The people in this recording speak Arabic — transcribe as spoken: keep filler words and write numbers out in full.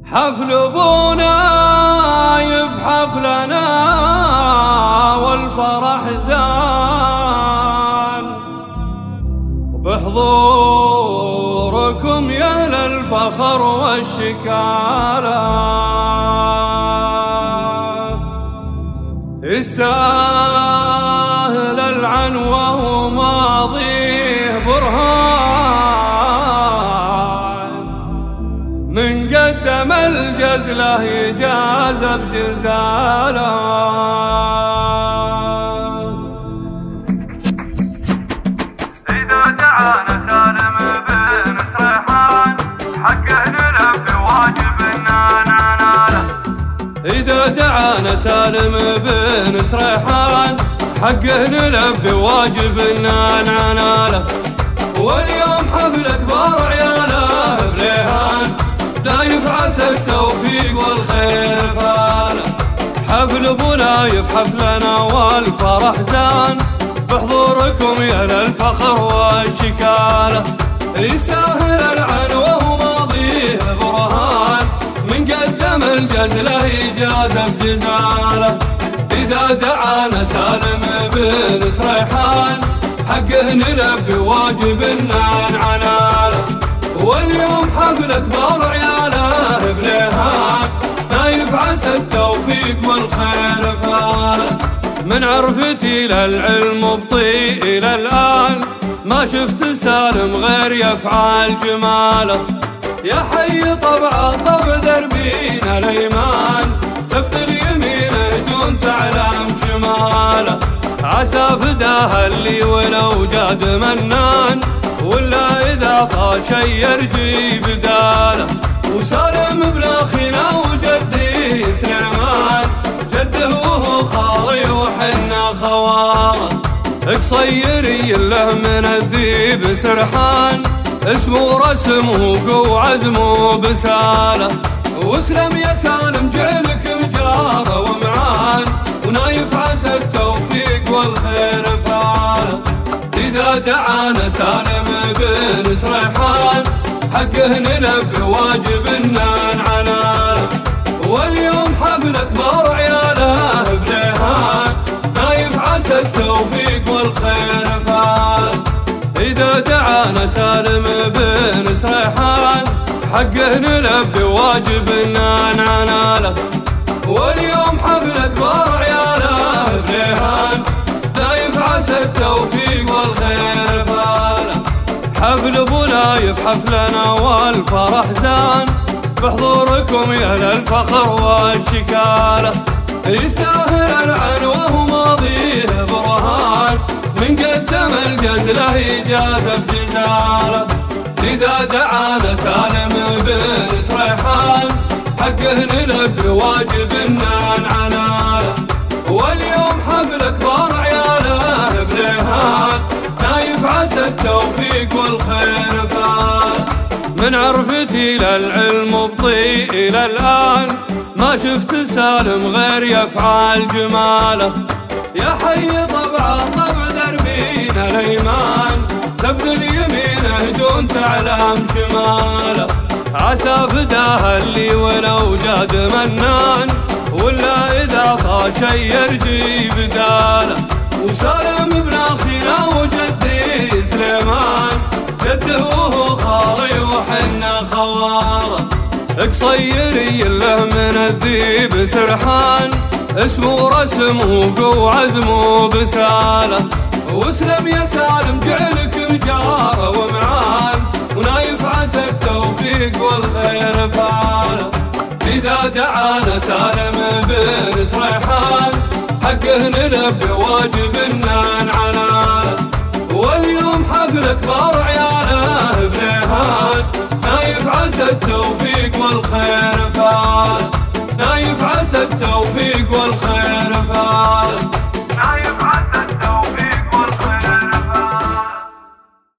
حفل ابونا يفحف لنا والفرح زان، وبحضوركم يا للفخر والشكالة يستاهل العنوة وماضيه برهان، من قدم الجزلة يجاز بجزاله. إذا دعانا سالم بن سريحان حقه نلبي واجبنا نناله. إذا دعانا سالم بن سريحان حقه نلبي واجبنا نناله، واليوم حفل كبار عياله بليهان دايف عسى التوفيق والخير فاله. حفل ابونا يفحف لنا والفرح زان، بحضوركم يا للفخر والشكالة يستاهل العنوة وماضيه برهان، من قدم الجزلة يجاز بجزاله. إذا دعانا سالم بن سريحان حقه نلبي واجبنا نناله، واليوم حفل كبار عياله بليهان نايف عسى التوفيق والخير فاله. من عرفتي للعلم بطيء إلى الآن ما شفت سالم غير يفعل جماله، يا حي طبع طب دربينا الأيمان تبذل يمينه دون تعلم شماله. عسى فداها اللي ولو جاد منان، ولا إذا طال شي يرجي بداله. وسالم ابن أخينا وجدي سليمان جده وهو خالي وحنا خواره، قصيري له من الذيب سرحان اسمه رسمه وعزمه بساله. واسلم يا سالم جعلك مجاره ومعان، ونايف عسى التوفيق والخير فاله. إذا دعانا سالم بن سريحان حقه نلبي واجبنا نناله، واليوم حفل كبار عياله بليهان نايف عسى التوفيق والخير فاله. إذا دعانا سالم بن سريحان حقه نلبي واجبنا نناله، واليوم حفل كبار عياله بليهان نايف عسى التوفيق والخير فاله. حفل ابونا يفحف لنا والفرح زان، بحضوركم يا للفخر والشكالة يستاهل العنوة وماضيه برهان، من قدم الجزلة يجاز بجزاله. إذا دعانا سالم بن سريحان حقه نلبي واجبنا نناله، واليوم حفل كبار عياله بليهان نايف عسى التوفيق والخير فاله. من عرفتي للعلم بطيء إلى الآن ما شفت سالم غير يفعل جماله، يا حي طبع طب دربينا الأيمان تبذل يمينه دون تعلم شماله. عسى فداها اللي ولو جاد منان، ولا إذا طال شي يرجي بداله. وسالم ابن أخينا وجدي سليمان جده وهو خالي وحنا خواره، قصيري له من الذيب سرحان اسمه رسمه وعزمه بساله. واسلم يا سالم جعلك مجاره ومعان، ونايف عسى التوفيق والخير فاله. إذا دعانا سالم بن سريحان حقه نلبي واجبنا نناله، واليوم حفل كبار عياله بليهان نايف عسى التوفيق والخير فاله. نايف عسى التوفيق والخير فاله.